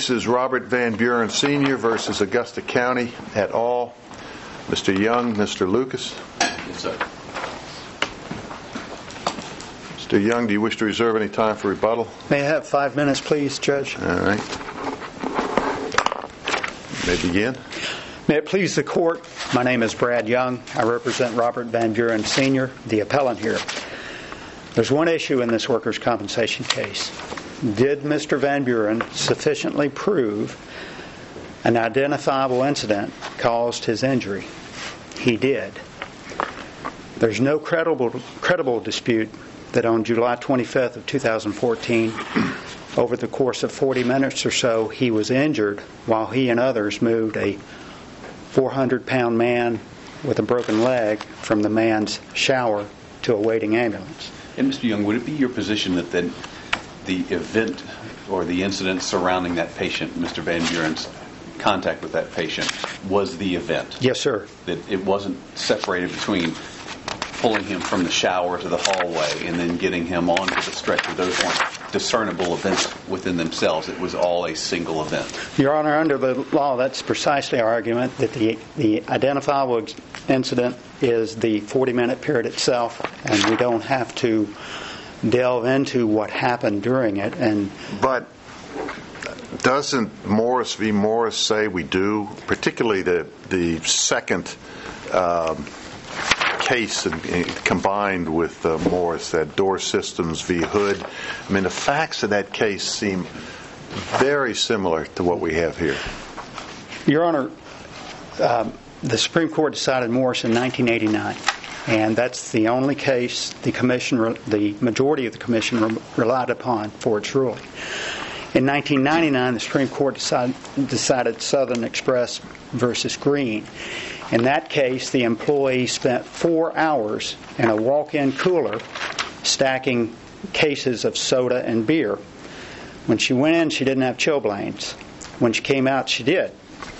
case is Robert Van Buren Sr. versus Augusta County et al. Mr. Young, Mr. Lucas. Yes, sir. Mr. Young, do you wish to reserve any time for rebuttal? May I have 5 minutes, please, Judge? All right. You may begin. May it please the Court, my name is Brad Young. I represent Robert Van Buren Sr., the appellant here. There's one issue in this workers' compensation case. Did Mr. Van Buren sufficiently prove an identifiable incident caused his injury? He did. There's no credible dispute that on July 25th of 2014, over the course of 40 minutes or so, he was injured while he and others moved a 400-pound man with a broken leg from the man's shower to a waiting ambulance. And Mr. Young, would it be your position that then the event or the incident surrounding that patient, Mr. Van Buren's contact with that patient, was the event? Yes, sir. That it wasn't separated between pulling him from the shower to the hallway and then getting him onto the stretcher. Those weren't discernible events within themselves. It was all a single event. Your Honor, under the law, that's precisely our argument, that the identifiable incident is the 40-minute period itself, and we don't have to delve into what happened during it. But doesn't Morris v. Morris say we do, particularly the second case combined with Morris, that Door Systems v. Hood? I mean, the facts of that case seem very similar to what we have here. Your Honor, the Supreme Court decided Morris in 1989, and that's the only case the majority of the Commission relied upon for its ruling. In 1999, the Supreme Court decided Southern Express versus Green. In that case, the employee spent 4 hours in a walk-in cooler stacking cases of soda and beer. When she went in, she didn't have chilblains. When she came out, she did.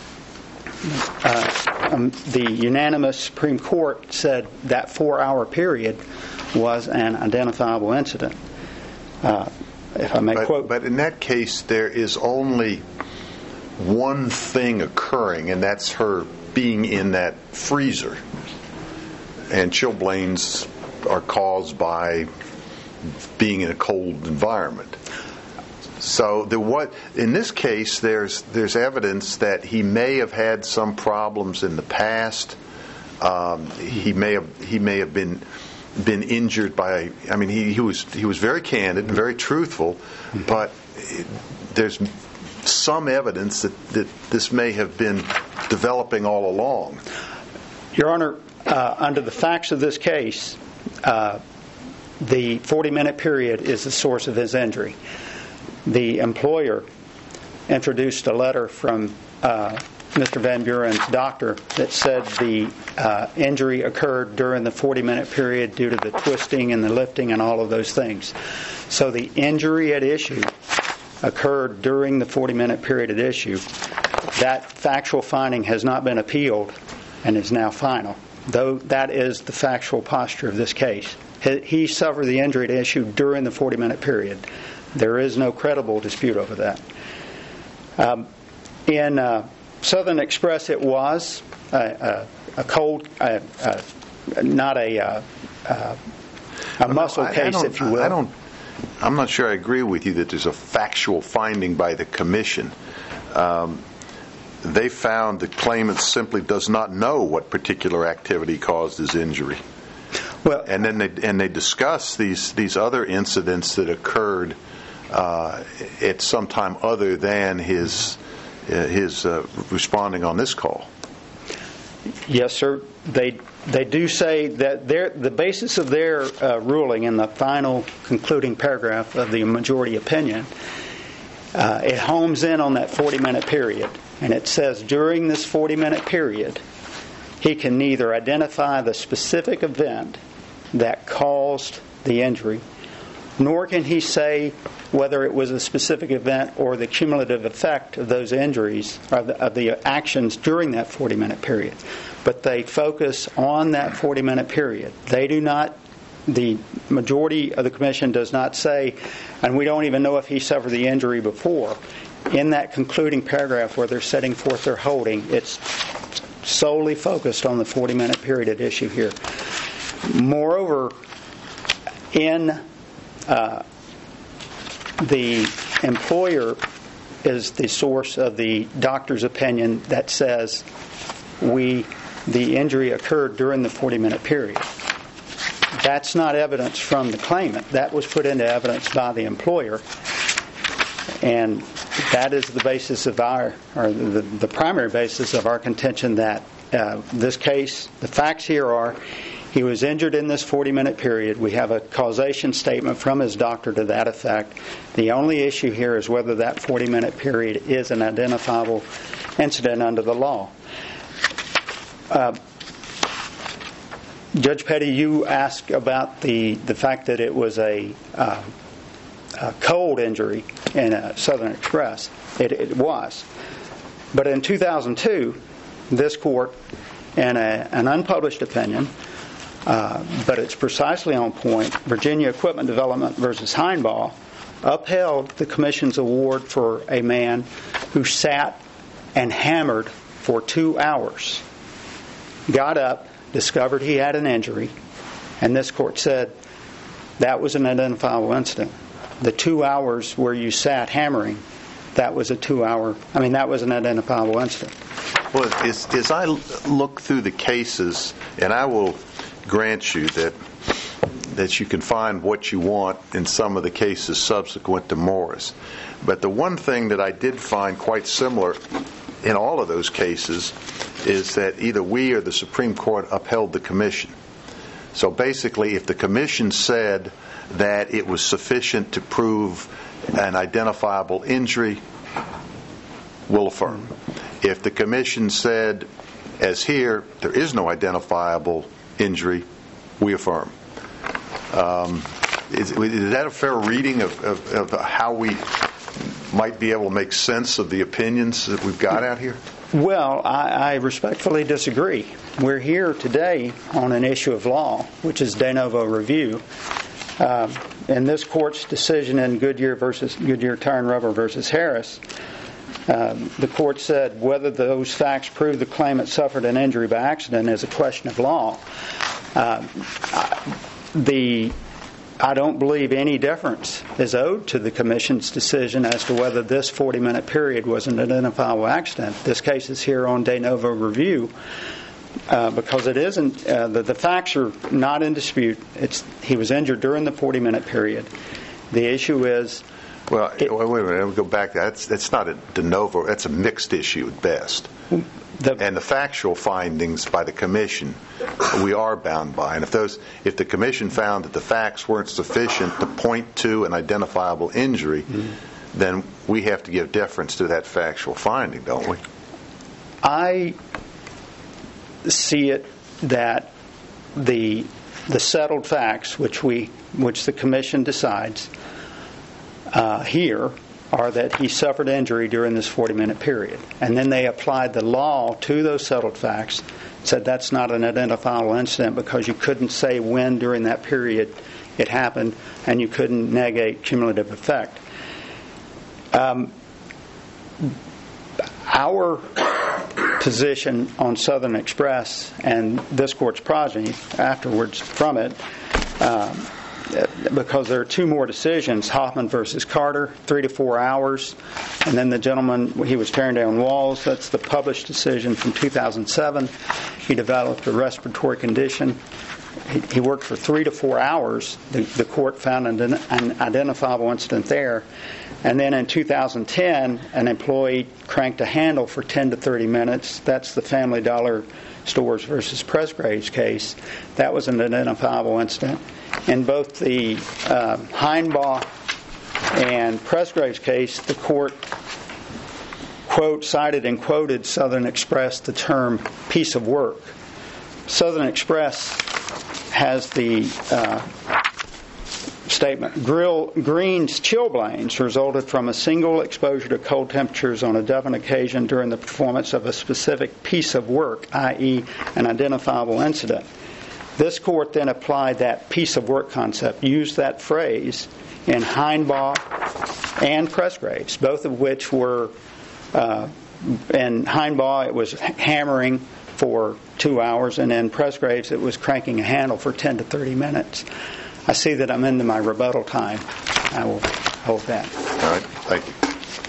The unanimous Supreme Court said that 4-hour period was an identifiable incident. If I may quote. But in that case, there is only one thing occurring, and that's her being in that freezer. And chilblains are caused by being in a cold environment. So in this case, there's evidence that he may have had some problems in the past. He may have been injured by. I mean, he was very candid and very truthful, but there's some evidence that this may have been developing all along. Your Honor, under the facts of this case, the 40-minute period is the source of his injury. The employer introduced a letter from Mr. Van Buren's doctor that said the injury occurred during the 40-minute period due to the twisting and the lifting and all of those things. So the injury at issue occurred during the 40-minute period at issue. That factual finding has not been appealed and is now final, though that is the factual posture of this case. He suffered the injury at issue during the 40-minute period. There is no credible dispute over that. In Southern Express, it was a cold, not a muscle case, if you will. I'm not sure I agree with you that there's a factual finding by the Commission. They found the claimant simply does not know what particular activity caused his injury. Well, and then they discuss these other incidents that occurred at some time other than his responding on this call. Yes, sir. They do say that the basis of their ruling in the final concluding paragraph of the majority opinion, it homes in on that 40-minute period. And it says during this 40-minute period, he can neither identify the specific event that caused the injury, nor can he say whether it was a specific event or the cumulative effect of those injuries, or of the actions during that 40-minute period. But they focus on that 40-minute period. They do not, the majority of the Commission does not say, and we don't even know if he suffered the injury before. in that concluding paragraph where they're setting forth their holding, it's solely focused on the 40-minute period at issue here. Moreover, in the employer is the source of the doctor's opinion that says the injury occurred during the 40-minute period. That's not evidence from the claimant. That was put into evidence by the employer, and that is the basis of the primary basis of our contention that this case, the facts here are, he was injured in this 40-minute period. We have a causation statement from his doctor to that effect. The only issue here is whether that 40-minute period is an identifiable incident under the law. Judge Petty, you asked about the fact that it was a cold injury in Southern Express. It was. But in 2002, this court, in an unpublished opinion, but it's precisely on point, Virginia Equipment Development versus Heinbaugh, upheld the Commission's award for a man who sat and hammered for 2 hours, got up, discovered he had an injury, and this court said that was an identifiable incident. The 2 hours where you sat hammering, that was an identifiable incident. Well, as I look through the cases, and I will grant you that you can find what you want in some of the cases subsequent to Morris, but the one thing that I did find quite similar in all of those cases is that either we or the Supreme Court upheld the Commission. So basically, if the Commission said that it was sufficient to prove an identifiable injury, we'll affirm. If the Commission said, as here, there is no identifiable injury, we affirm. Is that a fair reading of how we might be able to make sense of the opinions that we've got out here? Well, I respectfully disagree. We're here today on an issue of law, which is de novo review. In this court's decision in Goodyear Tire and Rubber versus Harris, the court said whether those facts prove the claimant suffered an injury by accident is a question of law. I don't believe any deference is owed to the Commission's decision as to whether this 40-minute period was an identifiable accident. This case is here on de novo review because it isn't. The facts are not in dispute. He was injured during the 40-minute period. The issue is... Well, wait a minute. We'll go back. That's not a de novo. That's a mixed issue at best. And the factual findings by the Commission, we are bound by. And if the Commission found that the facts weren't sufficient to point to an identifiable injury, then we have to give deference to that factual finding, don't we? I see it that the settled facts, which the Commission decides here, are that he suffered injury during this 40-minute period. And then they applied the law to those settled facts, said that's not an identifiable incident because you couldn't say when during that period it happened, and you couldn't negate cumulative effect. Our position on Southern Express and this court's progeny afterwards from it, because there are two more decisions, Hoffman versus Carter, 3 to 4 hours, and then the gentleman, he was tearing down walls. That's the published decision from 2007. He developed a respiratory condition. He worked for 3 to 4 hours. The court found an identifiable incident there. And then in 2010, an employee cranked a handle for 10 to 30 minutes. That's the Family Dollar Stores versus Presgraves case. That was an identifiable incident. In both the Heinbaugh and Presgraves case, the court cited and quoted Southern Express the term piece of work. Southern Express has the statement, Green's chilblains resulted from a single exposure to cold temperatures on a definite occasion during the performance of a specific piece of work, i.e. an identifiable incident. This court then applied that piece of work concept, used that phrase in Heinbaugh and Presgraves, both of which were, in Heinbaugh it was hammering for 2 hours, and in Presgraves it was cranking a handle for 10 to 30 minutes. I see that I'm into my rebuttal time. I will hold that. All right, thank you.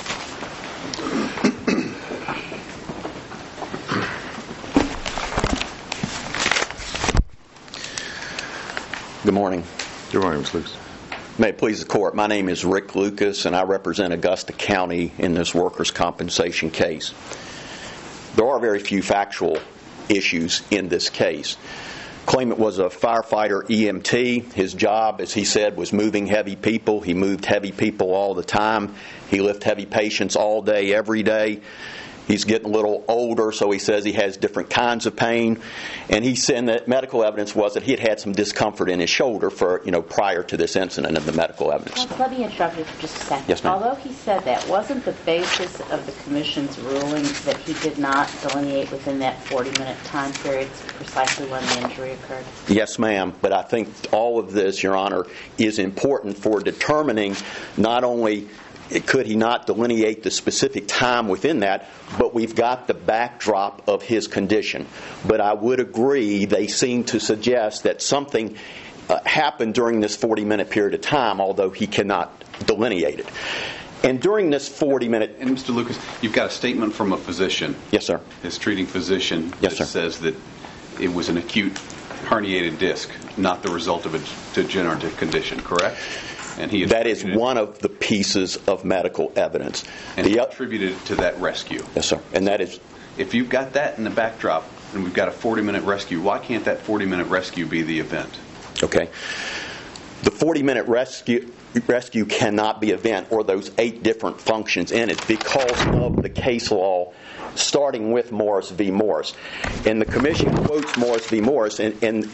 Good morning. Good morning, Mr. Lucas. May it please the Court, my name is Rick Lucas, and I represent Augusta County in this workers' compensation case. There are very few factual issues in this case. Claimant was a firefighter EMT. His job, as he said, was moving heavy people. He moved heavy people all the time. He lifted heavy patients all day, every day. He's getting a little older, so he says he has different kinds of pain. And he said that medical evidence was that he had had some discomfort in his shoulder for, prior to this incident of the medical evidence. Let me interrupt you for just a second. Yes, ma'am. Although he said that, wasn't the basis of the Commission's ruling that he did not delineate within that 40-minute time period precisely when the injury occurred? Yes, ma'am. But I think all of this, Your Honor, is important for determining not only could he not delineate the specific time within that, but we've got the backdrop of his condition. But I would agree they seem to suggest that something happened during this 40-minute period of time, although he cannot delineate it. And during this 40-minute... And Mr. Lucas, you've got a statement from a physician. Yes, sir. His treating physician Yes, that sir. says that it was an acute herniated disc, not the result of a degenerative condition, correct? And he that is one of the pieces of medical evidence. And he attributed it to that rescue. Yes, sir. And that is... If you've got that in the backdrop, and we've got a 40-minute rescue, why can't that 40-minute rescue be the event? Okay. The 40-minute rescue cannot be event, or those 8 different functions in it, because of the case law starting with Morris v. Morris. And the Commission quotes Morris v. Morris, and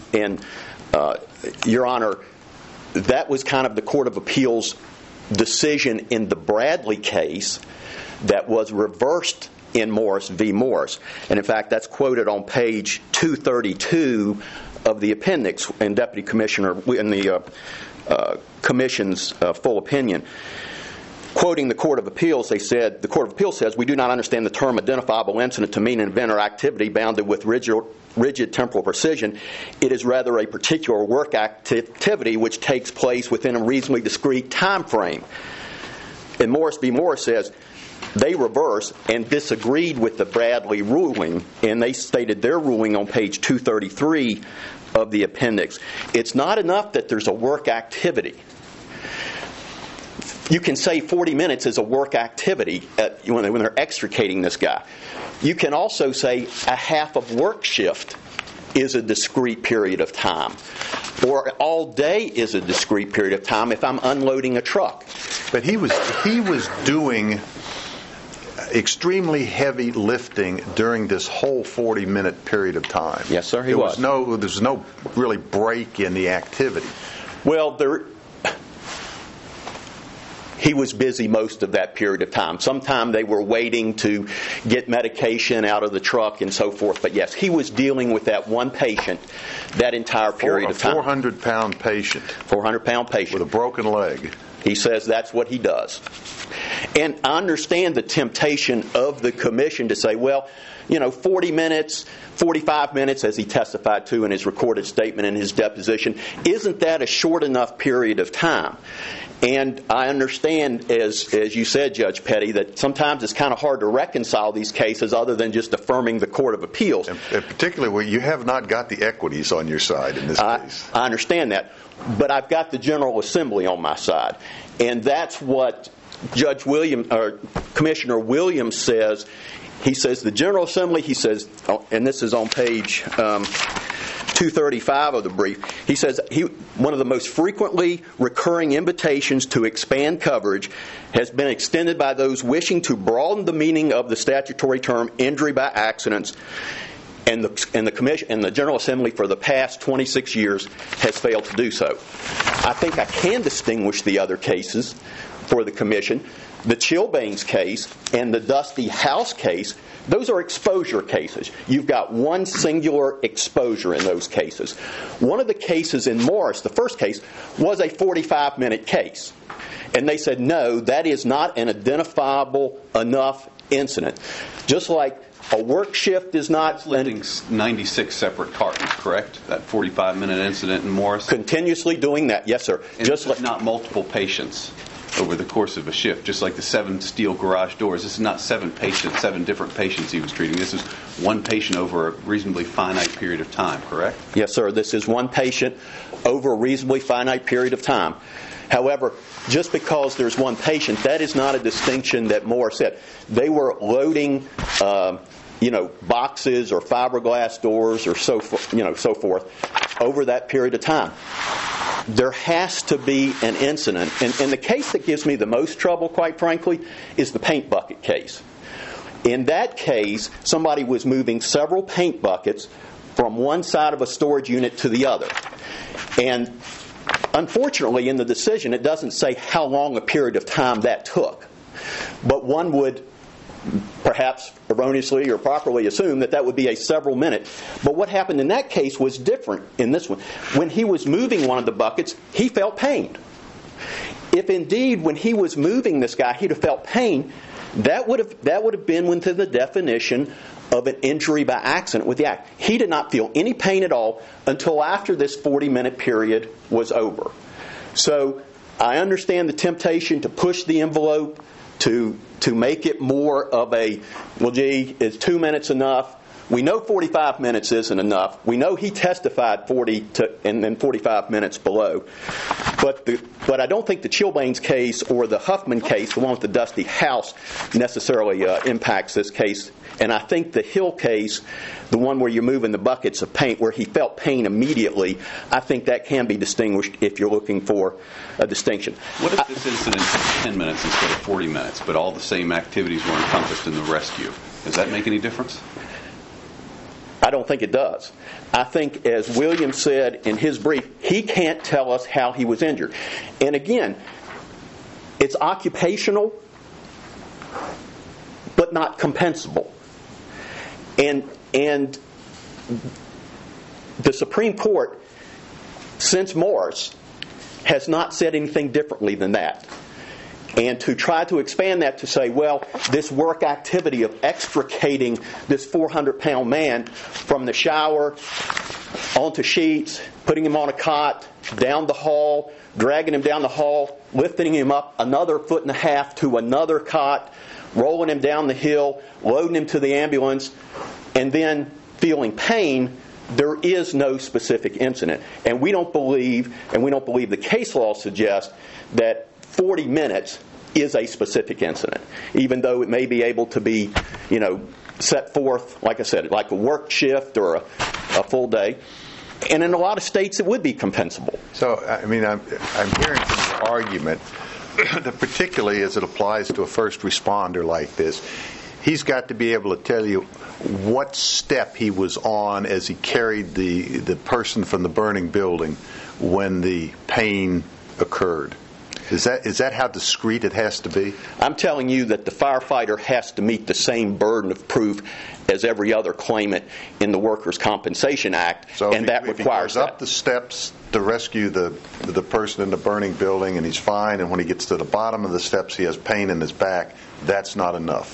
Your Honor, that was kind of the Court of Appeals decision in the Bradley case that was reversed in Morris v. Morris. And in fact, that's quoted on page 232 of the appendix in Deputy Commissioner in the Commission's full opinion. Quoting the Court of Appeals, they said, the Court of Appeals says, "We do not understand the term identifiable incident to mean an event or activity bounded with rigid temporal precision. It is rather a particular work activity which takes place within a reasonably discrete time frame." And Morris v. Morris says they reversed and disagreed with the Bradley ruling, and they stated their ruling on page 233 of the appendix. It's not enough that there's a work activity. You can say 40 minutes is a work activity when they're extricating this guy. You can also say a half of work shift is a discrete period of time. Or all day is a discrete period of time if I'm unloading a truck. But he was doing extremely heavy lifting during this whole 40-minute period of time. Yes, sir, he was. There was no really break in the activity. Well, he was busy most of that period of time. Sometimes they were waiting to get medication out of the truck and so forth. But yes, he was dealing with that one patient that entire period of time. A 400-pound patient. 400-pound patient. With a broken leg. He says that's what he does. And I understand the temptation of the Commission to say, well, 40 minutes, 45 minutes, as he testified to in his recorded statement in his deposition, isn't that a short enough period of time? And I understand, as you said, Judge Petty, that sometimes it's kind of hard to reconcile these cases other than just affirming the Court of Appeals. And particularly where you have not got the equities on your side in this case. I understand that. But I've got the General Assembly on my side. And that's what Commissioner Williams says. He says the General Assembly, he says, and this is on page 235 of the brief, he says one of the most frequently recurring invitations to expand coverage has been extended by those wishing to broaden the meaning of the statutory term injury by accidents, and the Commission and the General Assembly for the past 26 years has failed to do so. I think I can distinguish the other cases for the Commission. The Chilbanes case and the Dusty House case, those are exposure cases. You've got one singular exposure in those cases. One of the cases in Morris, the first case, was a 45-minute case. And they said, no, that is not an identifiable enough incident. Just like a work shift is not... Lifting 96 separate cartons, correct? That 45-minute incident in Morris? Continuously doing that, yes, sir. And just like not multiple patients over the course of a shift, just like the 7 steel garage doors. This is not 7 different patients he was treating. This is one patient over a reasonably finite period of time, correct? Yes, sir. This is one patient over a reasonably finite period of time. However, just because there's one patient, that is not a distinction that Morris said. They were loading, boxes or fiberglass doors or so forth over that period of time. There has to be an incident. And the case that gives me the most trouble, quite frankly, is the paint bucket case. In that case, somebody was moving several paint buckets from one side of a storage unit to the other. And unfortunately, in the decision, it doesn't say how long a period of time that took. But one would perhaps erroneously or properly assume that would be a several minute. But what happened in that case was different in this one. When he was moving one of the buckets, he felt pain. If indeed when he was moving this guy he'd have felt pain, that would have been within the definition of an injury by accident with the act. He did not feel any pain at all until after this 40-minute period was over. So I understand the temptation to push the envelope, to make it more of a, well, gee, is 2 minutes enough? We know 45 minutes isn't enough. We know he testified 40 and then 45 minutes below. But I don't think the Chilblains case or the Huffman case, the one with the dusty house, necessarily impacts this case. And I think the Hill case, the one where you're moving the buckets of paint, where he felt pain immediately, I think that can be distinguished if you're looking for a distinction. What if this incident took 10 minutes instead of 40 minutes, but all the same activities were encompassed in the rescue? Does that make any difference? I don't think it does. I think, as William said in his brief, he can't tell us how he was injured. And again, it's occupational, but not compensable. And the Supreme Court, since Morris, has not said anything differently than that. And to try to expand that to say, well, this work activity of extricating this 400-pound man from the shower onto sheets, putting him on a cot, down the hall, dragging him down the hall, lifting him up another 1.5 feet to another cot, rolling him down the hill, loading him to the ambulance, and then feeling pain, there is no specific incident. And we don't believe the case law suggests that 40 minutes is a specific incident, even though it may be able to be, set forth, like I said, like a work shift or a full day. And in a lot of states, it would be compensable. So, I'm hearing from the argument that particularly as it applies to a first responder like this, he's got to be able to tell you what step he was on as he carried the person from the burning building when the pain occurred. Is that how discreet it has to be? I'm telling you that the firefighter has to meet the same burden of proof as every other claimant in the Workers' Compensation Act, so and that requires that. If he goes up the steps to rescue the person in the burning building and he's fine, and when he gets to the bottom of the steps he has pain in his back, that's not enough.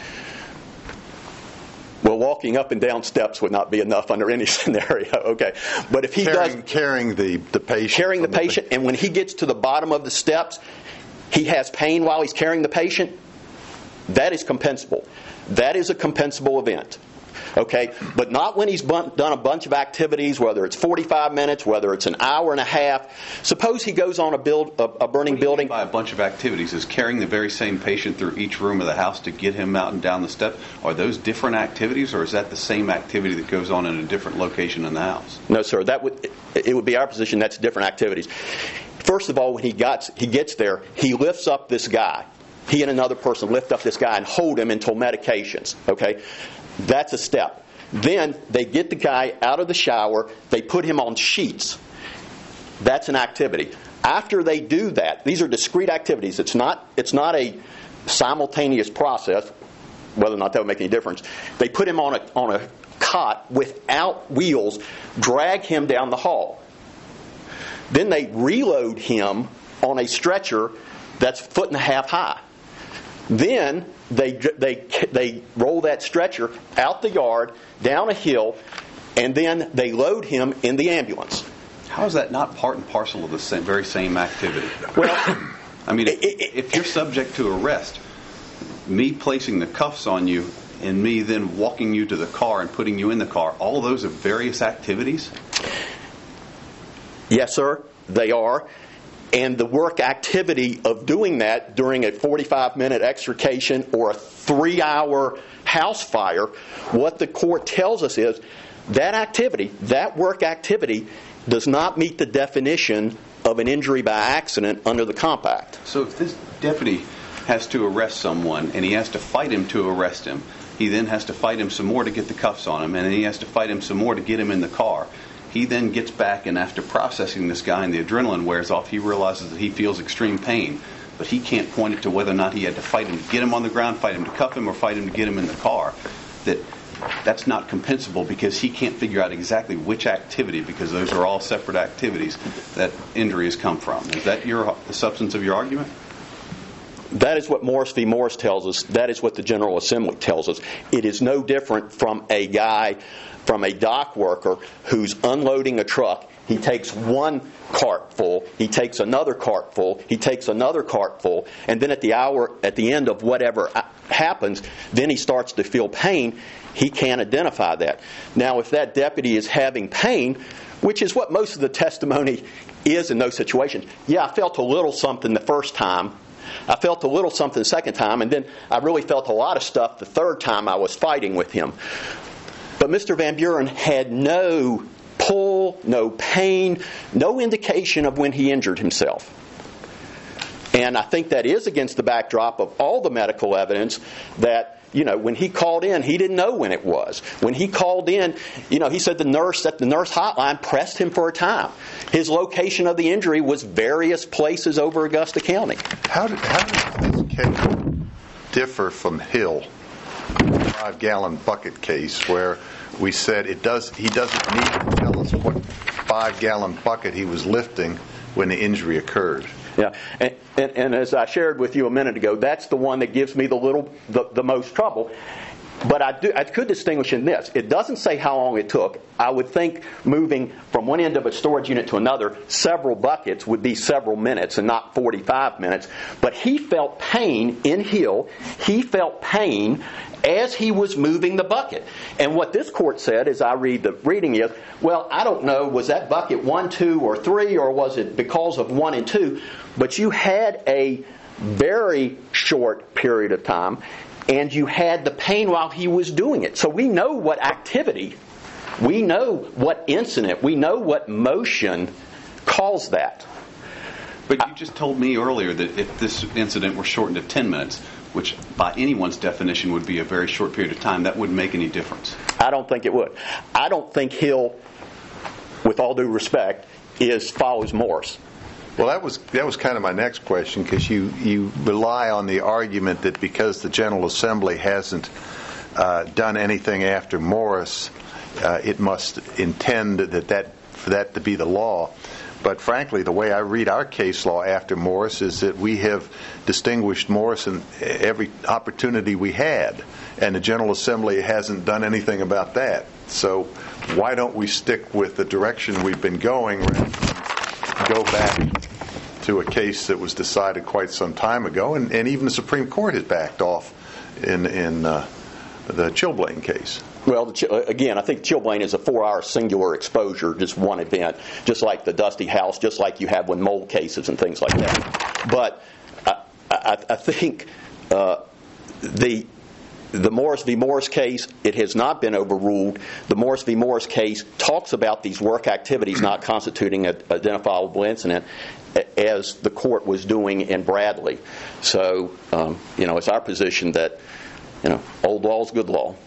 Well, walking up and down steps would not be enough under any scenario. Okay, but if he carrying the patient, and when he gets to the bottom of the steps, he has pain while he's carrying the patient, that is compensable. That is a compensable event. Okay, but not when he's done a bunch of activities, whether it's 45 minutes, whether it's an hour and a half. Suppose he goes on a burning building. By a bunch of activities, is carrying the very same patient through each room of the house to get him out and down the steps? Are those different activities, or is that the same activity that goes on in a different location in the house? No, sir. It would be our position that's different activities. First of all, when he gets there, he lifts up this guy. He and another person lift up this guy and hold him until medications. Okay. That's a step. Then they get the guy out of the shower. They put him on sheets. That's an activity. After they do that, these are discrete activities. It's not a simultaneous process, whether or not that would make any difference. They put him on a cot without wheels, drag him down the hall. Then they reload him on a stretcher that's 1.5 feet high. Then they roll that stretcher out the yard, down a hill, and then they load him in the ambulance. How is that not part and parcel of the very same activity? Well, I mean, if you're subject to arrest, me placing the cuffs on you and me then walking you to the car and putting you in the car, all of those are various activities? Yes, sir, they are. And the work activity of doing that during a 45-minute extrication or a 3-hour house fire, what the court tells us is that activity, that work activity, does not meet the definition of an injury by accident under the compact. So if this deputy has to arrest someone and he has to fight him to arrest him, he then has to fight him some more to get the cuffs on him, and then he has to fight him some more to get him in the car. He then gets back, and after processing this guy and the adrenaline wears off, he realizes that he feels extreme pain. But he can't point it to whether or not he had to fight him to get him on the ground, fight him to cuff him, or fight him to get him in the car. That's not compensable because he can't figure out exactly which activity, because those are all separate activities, that injury has come from. Is that the substance of your argument? That is what Morris v. Morris tells us. That is what the General Assembly tells us. It is no different from a dock worker who's unloading a truck. He takes one cart full, he takes another cart full, he takes another cart full, and then at the end of whatever happens, then he starts to feel pain. He can't identify that. Now, if that deputy is having pain, which is what most of the testimony is in those situations, I felt a little something the first time, I felt a little something the second time, and then I really felt a lot of stuff the third time I was fighting with him. But Mr. Van Buren had no pull, no pain, no indication of when he injured himself. And I think that is against the backdrop of all the medical evidence that, when he called in, he didn't know when it was. When he called in, he said the nurse at the nurse hotline pressed him for a time. His location of the injury was various places over Augusta County. How does this case differ from Hill, the 5-gallon bucket case, where we said he doesn't need to tell us what 5-gallon bucket he was lifting when the injury occurred? Yeah, and as I shared with you a minute ago, that's the one that gives me the most trouble. But I could distinguish in this. It doesn't say how long it took. I would think moving from one end of a storage unit to another, several buckets would be several minutes and not 45 minutes. But he felt pain in Hill. He felt pain as he was moving the bucket. And what this court said, as I read the reading, is, well, I don't know, was that bucket 1, 2, or 3, or was it because of 1 and 2? But you had a very short period of time, and you had the pain while he was doing it. So we know what activity, we know what incident, we know what motion caused that. But you just told me earlier that if this incident were shortened to 10 minutes, which by anyone's definition would be a very short period of time, that wouldn't make any difference. I don't think it would. I don't think Hill, with all due respect, follows Morris. Well, that was kind of my next question, because you rely on the argument that because the General Assembly hasn't done anything after Morris, it must intend for that to be the law. But frankly, the way I read our case law after Morris is that we have distinguished Morris in every opportunity we had, and the General Assembly hasn't done anything about that. So why don't we stick with the direction we've been going rather than go back to a case that was decided quite some time ago, and even the Supreme Court has backed off in the Chilblain case. Well, again, I think Chilblain is a 4-hour singular exposure, just one event, just like the Dusty House, just like you have with mold cases and things like that. But I think the Morris v. Morris case, it has not been overruled. The Morris v. Morris case talks about these work activities not constituting an identifiable incident, as the court was doing in Bradley. So, it's our position that, old law is good law.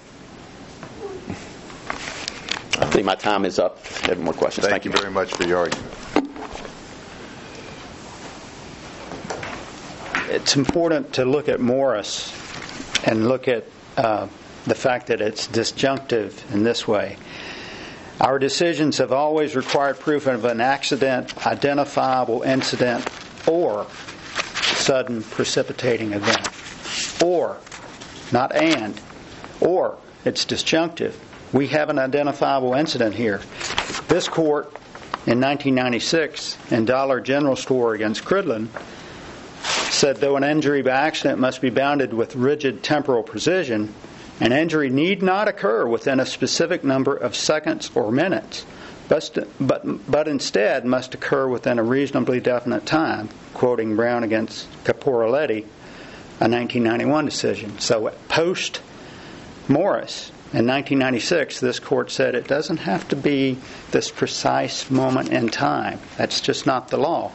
I think my time is up. If you have more questions. Thank you very much for your argument. It's important to look at Morris and look at the fact that it's disjunctive in this way. Our decisions have always required proof of an accident, identifiable incident, or sudden precipitating event. Or, not and, or it's disjunctive. We have an identifiable incident here. This court in 1996 in Dollar General Store against Cridlin said though an injury by accident must be bounded with rigid temporal precision, an injury need not occur within a specific number of seconds or minutes, but instead must occur within a reasonably definite time, quoting Brown against Caporaletti, a 1991 decision. So post Morris in 1996, this court said it doesn't have to be this precise moment in time. That's just not the law.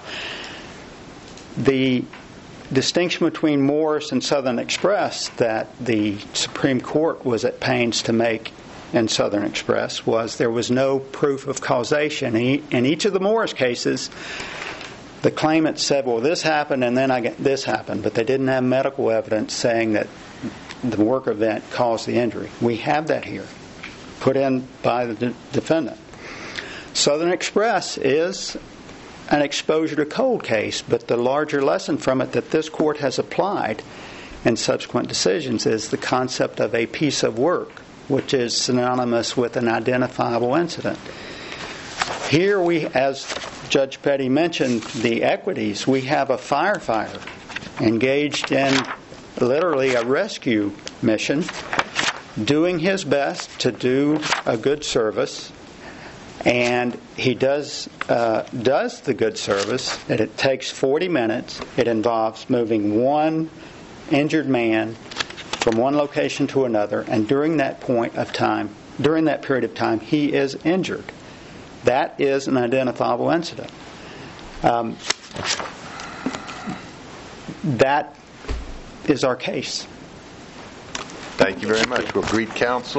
The distinction between Morris and Southern Express that the Supreme Court was at pains to make in Southern Express was there was no proof of causation. In each of the Morris cases, the claimant said, well, this happened and then this happened, but they didn't have medical evidence saying that the work event caused the injury. We have that here, put in by the defendant. Southern Express is an exposure to cold case, but the larger lesson from it that this court has applied in subsequent decisions is the concept of a piece of work, which is synonymous with an identifiable incident. Here we, as Judge Petty mentioned, the equities, we have a firefighter engaged in literally a rescue mission, doing his best to do a good service, and he does the good service, and it takes 40 minutes. It involves moving one injured man from one location to another, and during that period of time, he is injured. That is an identifiable incident. That is our case. Thank you very much. We'll greet counsel.